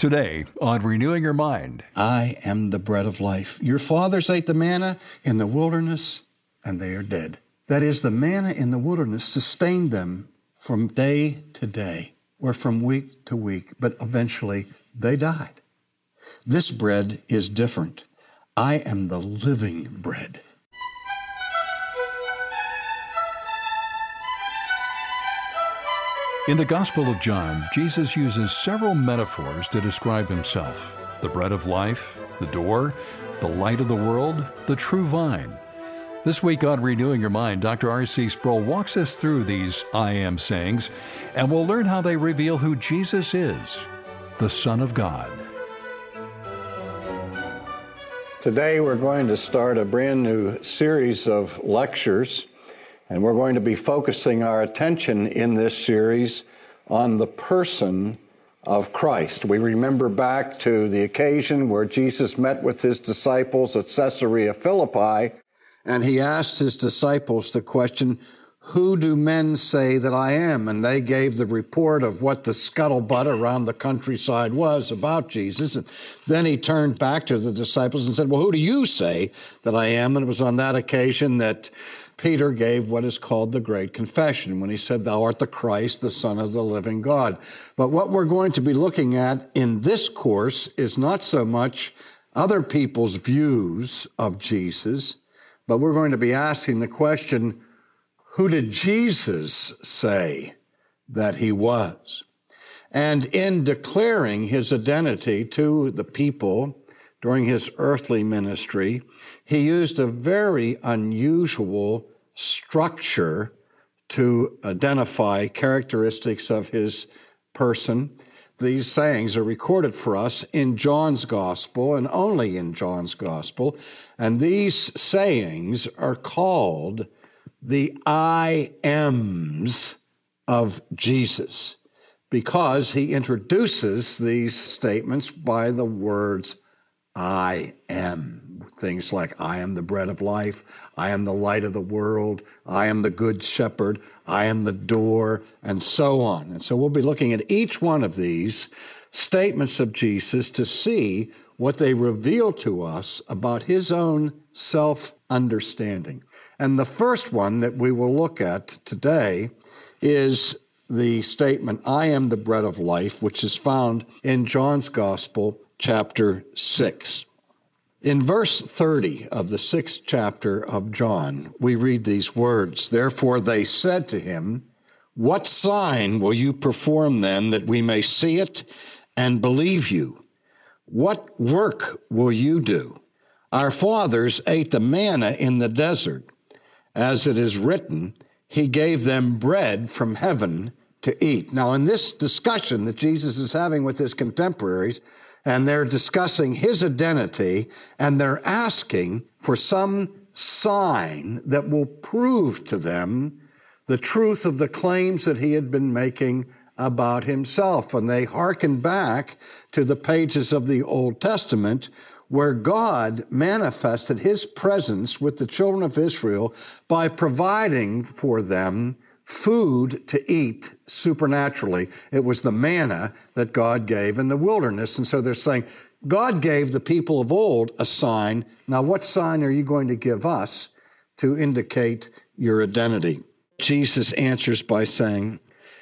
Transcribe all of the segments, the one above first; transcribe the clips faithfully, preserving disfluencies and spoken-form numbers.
Today on Renewing Your Mind. I am the bread of life. Your fathers ate the manna in the wilderness, and they are dead. That is, the manna in the wilderness sustained them from day to day, or from week to week, but eventually they died. This bread is different. I am the living bread. In the Gospel of John, Jesus uses several metaphors to describe himself: the bread of life, the door, the light of the world, the true vine. This week on Renewing Your Mind, Doctor R C Sproul walks us through these I am sayings, and we'll learn how they reveal who Jesus is, the Son of God. Today we're going to start a brand new series of lectures, and we're going to be focusing our attention in this series on the person of Christ. We remember back to the occasion where Jesus met with his disciples at Caesarea Philippi, and he asked his disciples the question, "Who do men say that I am?" And they gave the report of what the scuttlebutt around the countryside was about Jesus. And then he turned back to the disciples and said, "Well, who do you say that I am?" And it was on that occasion that Peter gave what is called the Great Confession when he said, "Thou art the Christ, the Son of the living God." But what we're going to be looking at in this course is not so much other people's views of Jesus, but we're going to be asking the question, who did Jesus say that he was? And in declaring his identity to the people during his earthly ministry, he used a very unusual structure to identify characteristics of his person. These sayings are recorded for us in John's Gospel and only in John's Gospel. And these sayings are called the I ams of Jesus because he introduces these statements by the words I am. Things like, I am the bread of life, I am the light of the world, I am the good shepherd, I am the door, and so on. And so we'll be looking at each one of these statements of Jesus to see what they reveal to us about his own self-understanding. And the first one that we will look at today is the statement, I am the bread of life, which is found in John's Gospel, chapter six. In verse thirty of the sixth chapter of John, we read these words, "Therefore they said to him, What sign will you perform then that we may see it and believe you? What work will you do? Our fathers ate the manna in the desert. As it is written, he gave them bread from heaven to eat." Now, in this discussion that Jesus is having with his contemporaries, and they're discussing his identity, and they're asking for some sign that will prove to them the truth of the claims that he had been making about himself. And they hearken back to the pages of the Old Testament where God manifested his presence with the children of Israel by providing for them food to eat supernaturally. It was the manna that God gave in the wilderness. And so they're saying, God gave the people of old a sign. Now, what sign are you going to give us to indicate your identity? Jesus answers by saying,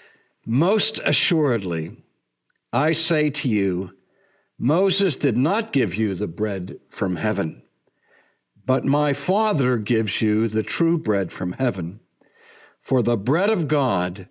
"Most assuredly, I say to you, Moses did not give you the bread from heaven, but my Father gives you the true bread from heaven. For the bread of God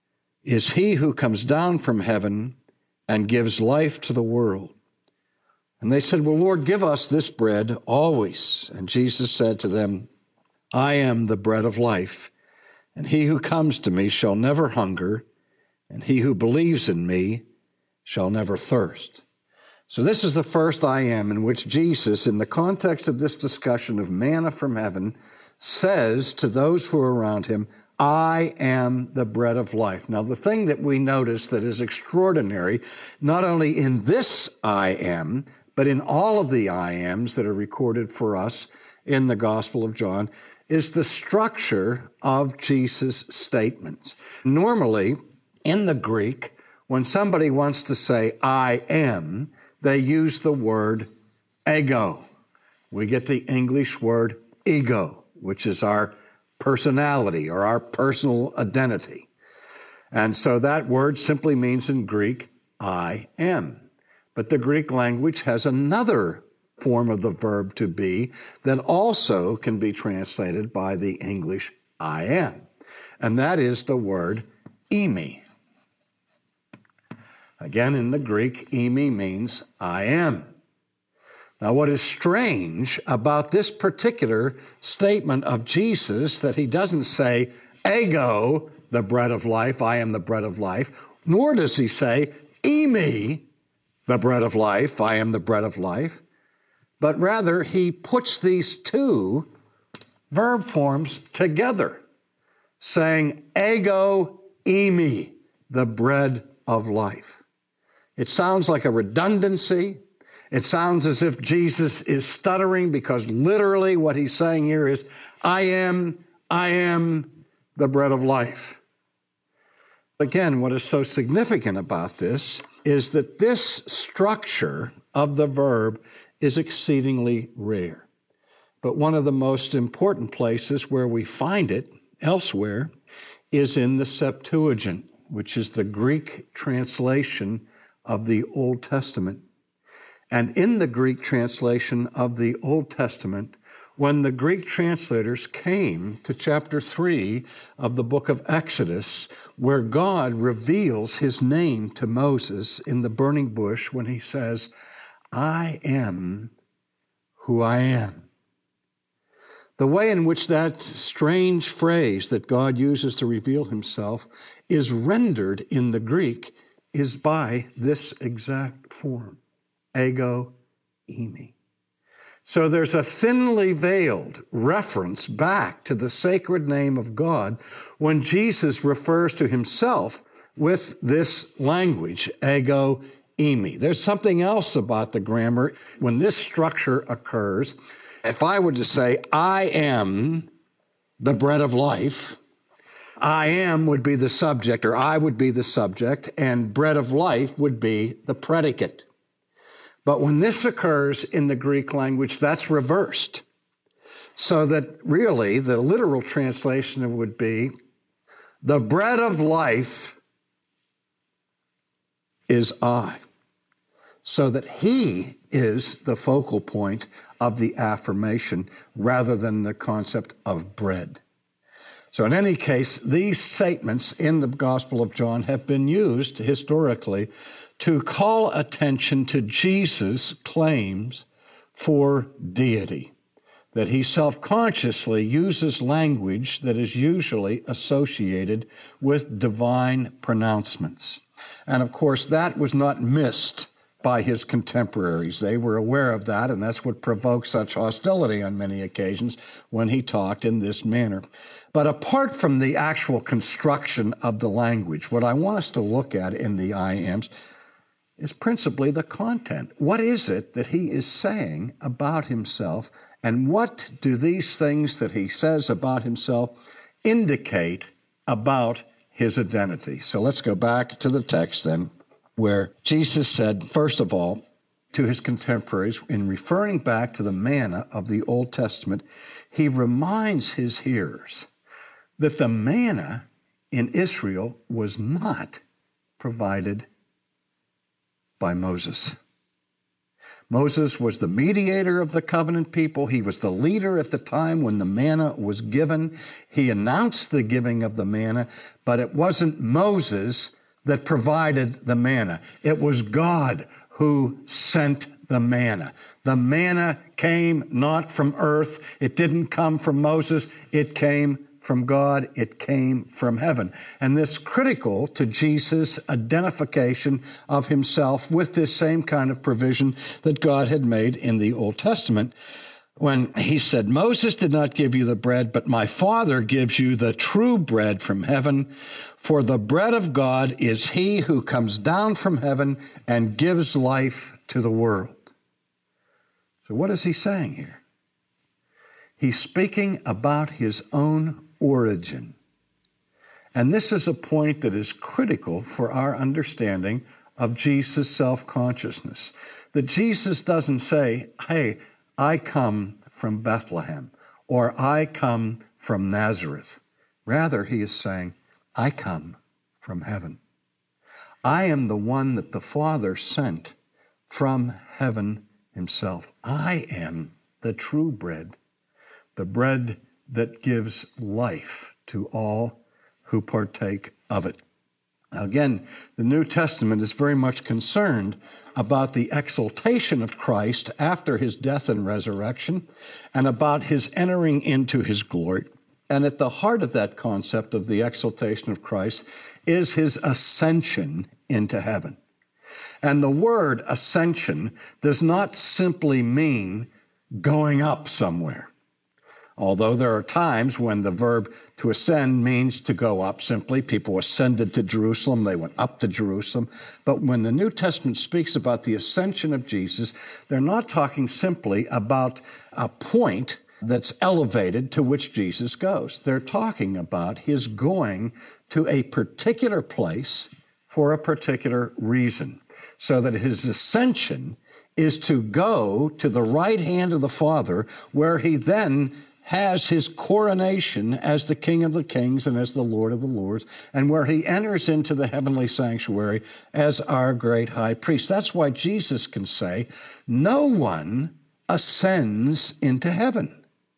is he who comes down from heaven and gives life to the world." And they said, "Well, Lord, give us this bread always." And Jesus said to them, "I am the bread of life, and he who comes to me shall never hunger, and he who believes in me shall never thirst." So this is the first I am in which Jesus, in the context of this discussion of manna from heaven, says to those who are around him, I am the bread of life. Now, the thing that we notice that is extraordinary, not only in this I am, but in all of the I ams that are recorded for us in the Gospel of John, is the structure of Jesus' statements. Normally, in the Greek, when somebody wants to say, I am, they use the word ego. We get the English word ego, which is our personality or our personal identity. And so that word simply means in Greek, I am. But the Greek language has another form of the verb to be that also can be translated by the English I am. And that is the word eimi. Again, in the Greek, eimi means I am. Now, what is strange about this particular statement of Jesus, that he doesn't say, ego, the bread of life, I am the bread of life, nor does he say, eimi, the bread of life, I am the bread of life, but rather he puts these two verb forms together, saying, ego eimi, the bread of life. It sounds like a redundancy. It sounds as if Jesus is stuttering, because literally what he's saying here is, I am, I am the bread of life. Again, what is so significant about this is that this structure of the verb is exceedingly rare. But one of the most important places where we find it elsewhere is in the Septuagint, which is the Greek translation of the Old Testament. And in the Greek translation of the Old Testament, when the Greek translators came to chapter three of the book of Exodus, where God reveals his name to Moses in the burning bush when he says, I am who I am. The way in which that strange phrase that God uses to reveal himself is rendered in the Greek is by this exact form, ego eimi. So there's a thinly veiled reference back to the sacred name of God when Jesus refers to himself with this language, ego eimi. There's something else about the grammar. When this structure occurs, if I were to say, I am the bread of life, I am would be the subject, or I would be the subject, and bread of life would be the predicate. But when this occurs in the Greek language, that's reversed. So that really the literal translation would be, the bread of life is I. So that he is the focal point of the affirmation rather than the concept of bread. So in any case, these statements in the Gospel of John have been used historically to call attention to Jesus' claims for deity, that he self-consciously uses language that is usually associated with divine pronouncements. And of course, that was not missed by his contemporaries. They were aware of that, and that's what provoked such hostility on many occasions when he talked in this manner. But apart from the actual construction of the language, what I want us to look at in the I ams is principally the content. What is it that he is saying about himself, and what do these things that he says about himself indicate about his identity? So let's go back to the text then, where Jesus said, first of all, to his contemporaries, in referring back to the manna of the Old Testament, he reminds his hearers that the manna in Israel was not provided by Moses. Moses was the mediator of the covenant people. He was the leader at the time when the manna was given. He announced the giving of the manna, but it wasn't Moses that provided the manna. It was God who sent the manna. The manna came not from earth. It didn't come from Moses. It came from God. It came from heaven. And this is critical to Jesus' identification of himself with this same kind of provision that God had made in the Old Testament, when he said, Moses did not give you the bread, but my Father gives you the true bread from heaven. For the bread of God is he who comes down from heaven and gives life to the world. So what is he saying here? He's speaking about his own origin. And this is a point that is critical for our understanding of Jesus' self-consciousness. That Jesus doesn't say, hey, I come from Bethlehem, or I come from Nazareth. Rather, he is saying, I come from heaven. I am the one that the Father sent from heaven himself. I am the true bread, the bread that gives life to all who partake of it. Now again, the New Testament is very much concerned about the exaltation of Christ after his death and resurrection, and about his entering into his glory. And at the heart of that concept of the exaltation of Christ is his ascension into heaven. And the word ascension does not simply mean going up somewhere. Although there are times when the verb to ascend means to go up simply. People ascended to Jerusalem, they went up to Jerusalem. But when the New Testament speaks about the ascension of Jesus, they're not talking simply about a point that's elevated to which Jesus goes. They're talking about his going to a particular place for a particular reason, so that his ascension is to go to the right hand of the Father, where he then has his coronation as the King of the Kings and as the Lord of the Lords, and where he enters into the heavenly sanctuary as our great high priest. That's why Jesus can say, no one ascends into heaven.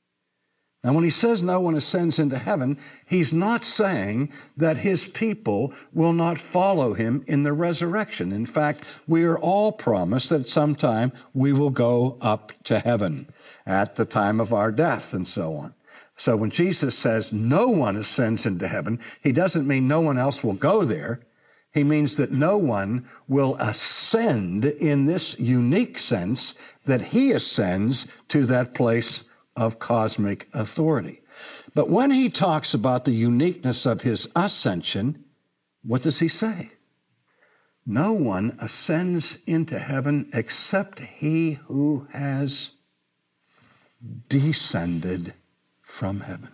Now, when he says no one ascends into heaven, he's not saying that his people will not follow him in the resurrection. In fact, we are all promised that sometime we will go up to heaven at the time of our death and so on. So when Jesus says no one ascends into heaven, he doesn't mean no one else will go there. He means that no one will ascend in this unique sense that he ascends to that place of cosmic authority. But when he talks about the uniqueness of his ascension, what does he say? No one ascends into heaven except he who has descended from heaven.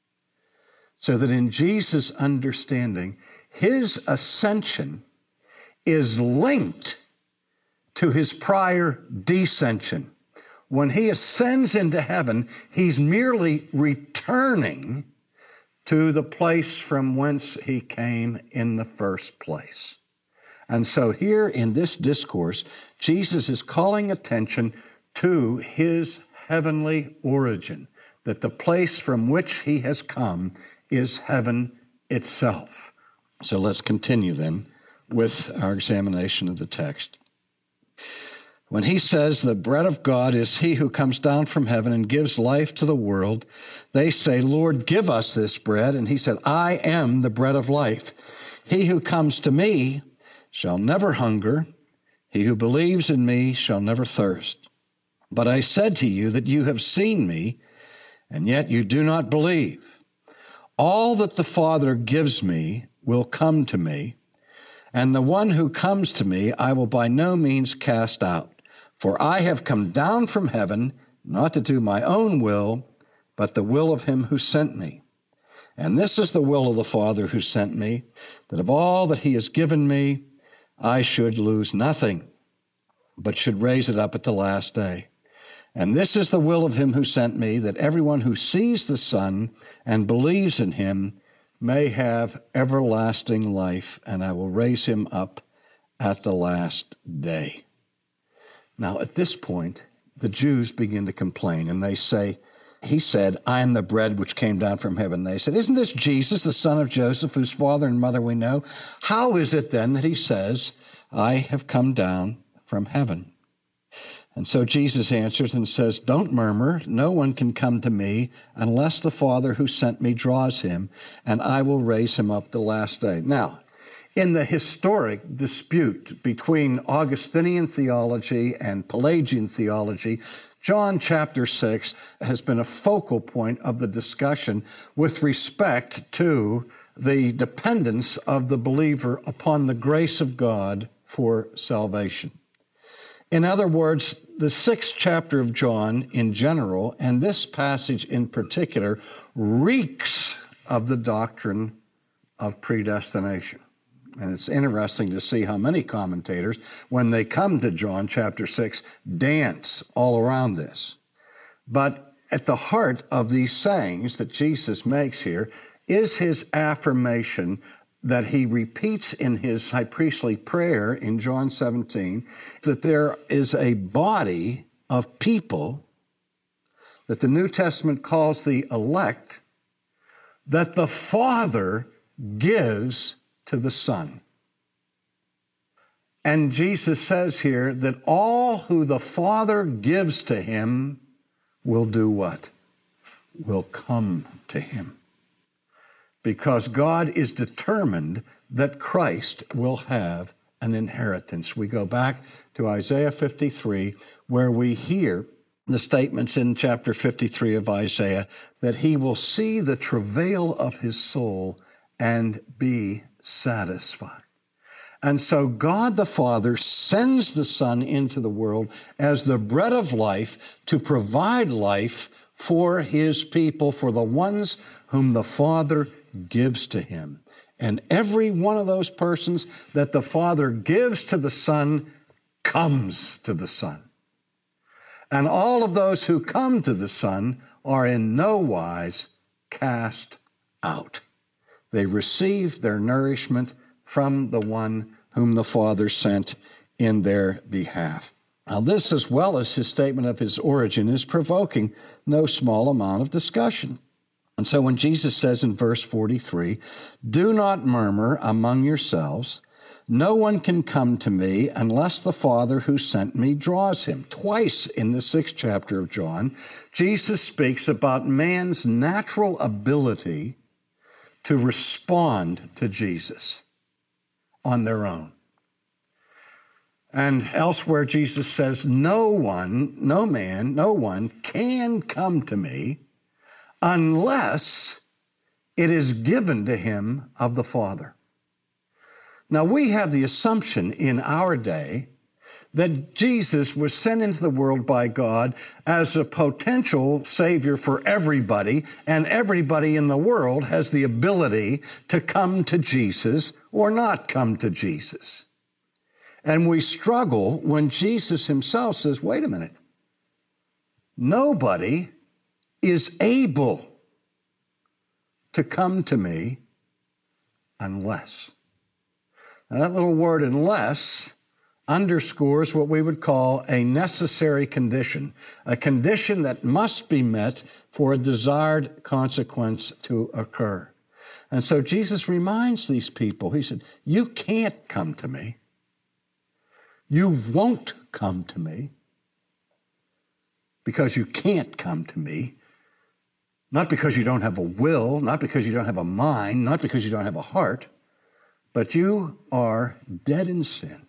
So that in Jesus' understanding, his ascension is linked to his prior descension. When he ascends into heaven, he's merely returning to the place from whence he came in the first place. And so here in this discourse, Jesus is calling attention to his heavenly origin, that the place from which he has come is heaven itself. So let's continue then with our examination of the text. When he says the bread of God is he who comes down from heaven and gives life to the world, they say, Lord, give us this bread. And he said, I am the bread of life. He who comes to me shall never hunger. He who believes in me shall never thirst. But I said to you that you have seen me, and yet you do not believe. All that the Father gives me will come to me, and the one who comes to me I will by no means cast out. For I have come down from heaven, not to do my own will, but the will of him who sent me. And this is the will of the Father who sent me, that of all that he has given me, I should lose nothing, but should raise it up at the last day. And this is the will of him who sent me, that everyone who sees the Son and believes in him may have everlasting life, and I will raise him up at the last day. Now, at this point, the Jews begin to complain, and they say, he said, I am the bread which came down from heaven. They said, isn't this Jesus, the son of Joseph, whose father and mother we know? How is it then that he says, I have come down from heaven? And so Jesus answers and says, don't murmur. No one can come to me unless the Father who sent me draws him, and I will raise him up the last day. Now, in the historic dispute between Augustinian theology and Pelagian theology, John chapter six has been a focal point of the discussion with respect to the dependence of the believer upon the grace of God for salvation. In other words, the sixth chapter of John in general, and this passage in particular, reeks of the doctrine of predestination. And it's interesting to see how many commentators, when they come to John chapter six, dance all around this. But at the heart of these sayings that Jesus makes here is his affirmation that he repeats in his high priestly prayer in John seventeen, that there is a body of people that the New Testament calls the elect, that the Father gives to the Son. And Jesus says here that all who the Father gives to him will do what? Will come to him. Because God is determined that Christ will have an inheritance. We go back to Isaiah fifty-three, where we hear the statements in chapter fifty-three of Isaiah that he will see the travail of his soul and be satisfied. And so God the Father sends the Son into the world as the bread of life to provide life for his people, for the ones whom the Father gives to him. And every one of those persons that the Father gives to the Son comes to the Son. And all of those who come to the Son are in no wise cast out. They receive their nourishment from the one whom the Father sent in their behalf. Now, this, as well as his statement of his origin, is provoking no small amount of discussion. And so when Jesus says in verse forty-three, "Do not murmur among yourselves. No one can come to me unless the Father who sent me draws him." Twice in the sixth chapter of John, Jesus speaks about man's natural ability to respond to Jesus on their own. And elsewhere, Jesus says, no one, no man, no one can come to me unless it is given to him of the Father. Now, we have the assumption in our day that Jesus was sent into the world by God as a potential Savior for everybody, and everybody in the world has the ability to come to Jesus or not come to Jesus. And we struggle when Jesus himself says, wait a minute, nobody is able to come to me unless. Now, that little word unless underscores what we would call a necessary condition, a condition that must be met for a desired consequence to occur. And so Jesus reminds these people, he said, you can't come to me. You won't come to me because you can't come to me. Not because you don't have a will, not because you don't have a mind, not because you don't have a heart, but you are dead in sin.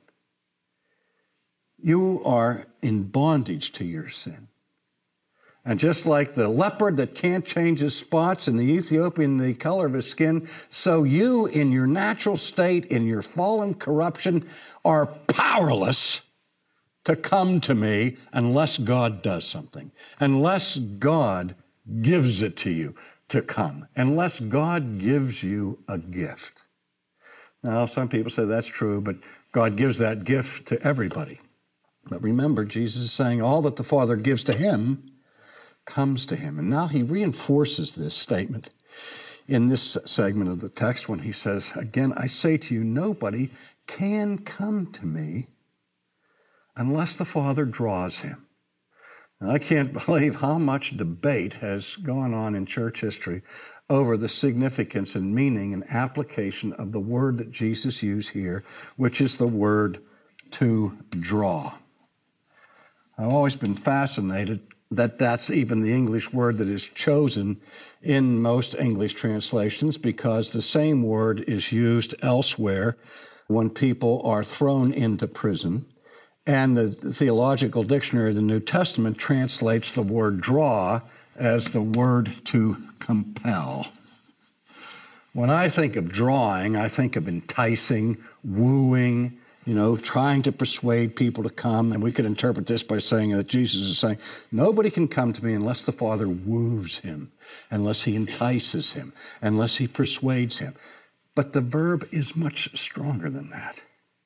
You are in bondage to your sin. And just like the leopard that can't change his spots and the Ethiopian the color of his skin, so you in your natural state, in your fallen corruption, are powerless to come to me unless God does something, unless God gives it to you to come, unless God gives you a gift. Now, some people say that's true, but God gives that gift to everybody. But remember, Jesus is saying all that the Father gives to him comes to him. And now he reinforces this statement in this segment of the text when he says, again, I say to you, nobody can come to me unless the Father draws him. Now, I can't believe how much debate has gone on in church history over the significance and meaning and application of the word that Jesus used here, which is the word to draw. I've always been fascinated that that's even the English word that is chosen in most English translations, because the same word is used elsewhere when people are thrown into prison. And the Theological Dictionary of the New Testament translates the word draw as the word to compel. When I think of drawing, I think of enticing, wooing, you know, trying to persuade people to come. And we could interpret this by saying that Jesus is saying, nobody can come to me unless the Father woos him, unless he entices him, unless he persuades him. But the verb is much stronger than that.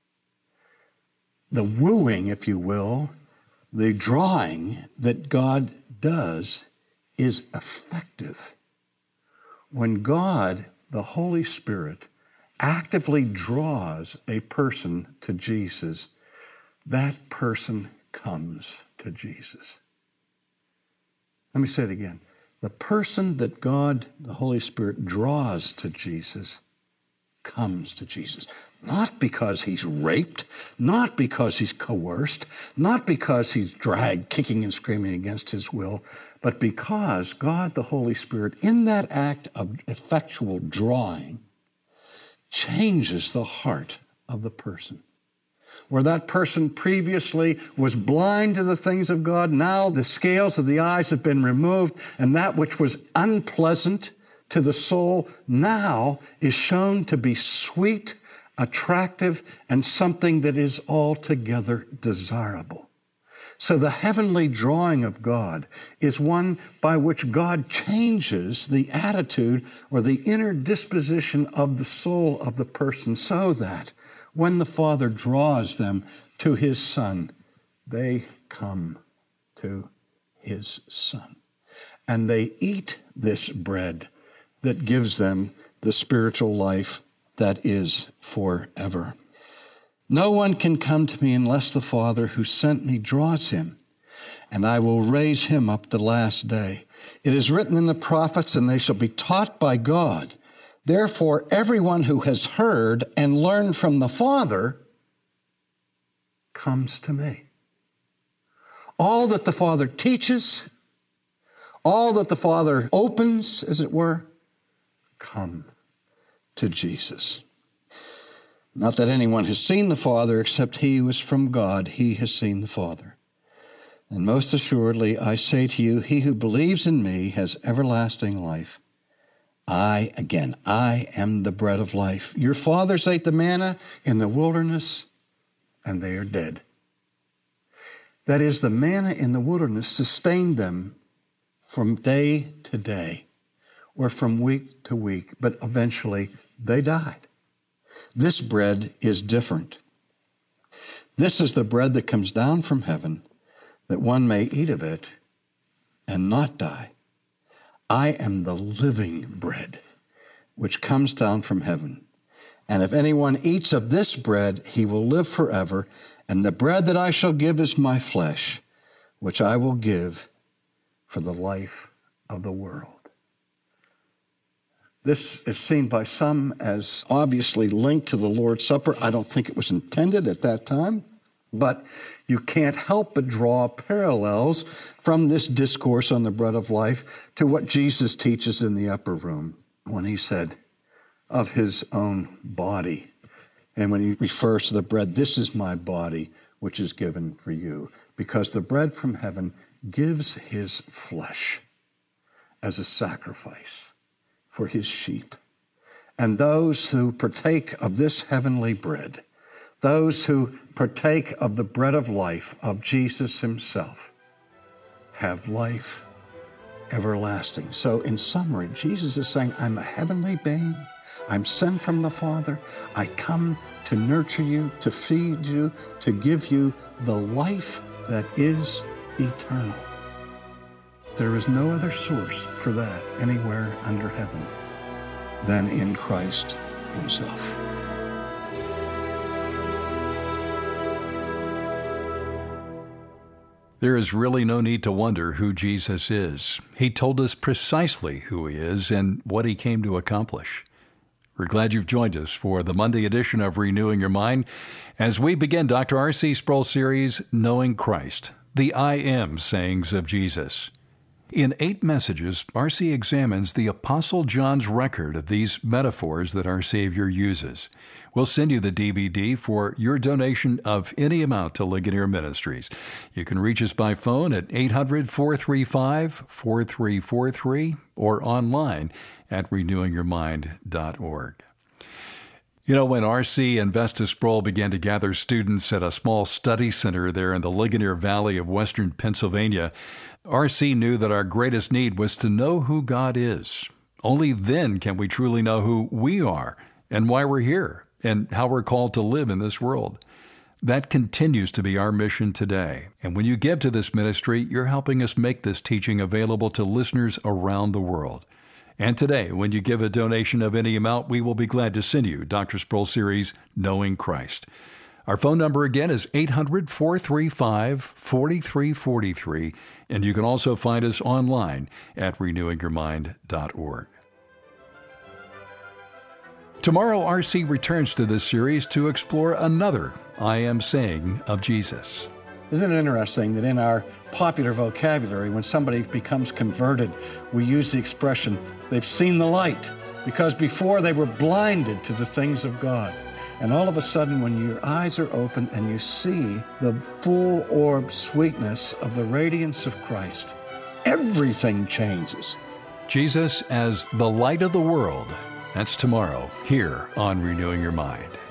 The wooing, if you will, the drawing that God does is effective. When God, the Holy Spirit, actively draws a person to Jesus, that person comes to Jesus. Let me say it again. The person that God, the Holy Spirit, draws to Jesus comes to Jesus. Not because he's raped, not because he's coerced, not because he's dragged kicking and screaming against his will, but because God, the Holy Spirit, in that act of effectual drawing, changes the heart of the person. Where that person previously was blind to the things of God, now the scales of the eyes have been removed, and that which was unpleasant to the soul now is shown to be sweet, attractive, and something that is altogether desirable. So the heavenly drawing of God is one by which God changes the attitude or the inner disposition of the soul of the person so that when the Father draws them to his Son, they come to his Son. And they eat this bread that gives them the spiritual life that is forever. No one can come to me unless the Father who sent me draws him, and I will raise him up the last day. It is written in the prophets, and they shall be taught by God. Therefore, everyone who has heard and learned from the Father comes to me. All that the Father teaches, all that the Father opens, as it were, come to Jesus. Not that anyone has seen the Father except he who is from God, he has seen the Father. And most assuredly, I say to you, he who believes in me has everlasting life. I, again, I am the bread of life. Your fathers ate the manna in the wilderness, and they are dead. That is, the manna in the wilderness sustained them from day to day, or from week to week, but eventually they died. This bread is different. This is the bread that comes down from heaven, that one may eat of it and not die. I am the living bread, which comes down from heaven. And if anyone eats of this bread, he will live forever. And the bread that I shall give is my flesh, which I will give for the life of the world. This is seen by some as obviously linked to the Lord's Supper. I don't think it was intended at that time, but you can't help but draw parallels from this discourse on the bread of life to what Jesus teaches in the upper room when he said of his own body. And when he refers to the bread, this is my body, which is given for you. Because the bread from heaven gives his flesh as a sacrifice for his sheep. And those who partake of this heavenly bread, those who partake of the bread of life of Jesus himself, have life everlasting. So in summary, Jesus is saying, I'm a heavenly being. I'm sent from the Father. I come to nurture you, to feed you, to give you the life that is eternal. There is no other source for that anywhere under heaven than in Christ himself. There is really no need to wonder who Jesus is. He told us precisely who he is and what he came to accomplish. We're glad you've joined us for the Monday edition of Renewing Your Mind as we begin Doctor R C Sproul's series, Knowing Christ, the I Am sayings of Jesus. In eight messages, R C examines the Apostle John's record of these metaphors that our Savior uses. We'll send you the D V D for your donation of any amount to Ligonier Ministries. You can reach us by phone at eight hundred, four three five, four three four three or online at renewing your mind dot org. You know, when R C and Vesta Sproul began to gather students at a small study center there in the Ligonier Valley of western Pennsylvania, R C knew that our greatest need was to know who God is. Only then can we truly know who we are and why we're here and how we're called to live in this world. That continues to be our mission today. And when you give to this ministry, you're helping us make this teaching available to listeners around the world. And today, when you give a donation of any amount, we will be glad to send you Doctor Sproul Series, Knowing Christ. Our phone number again is eight hundred, four three five, four three four three, and you can also find us online at renewing your mind dot org. Tomorrow, R C returns to this series to explore another I am saying of Jesus. Isn't it interesting that in our popular vocabulary, when somebody becomes converted, we use the expression, they've seen the light, because before they were blinded to the things of God. And all of a sudden, when your eyes are opened and you see the full orb sweetness of the radiance of Christ, everything changes. Jesus as the light of the world. That's tomorrow here on Renewing Your Mind.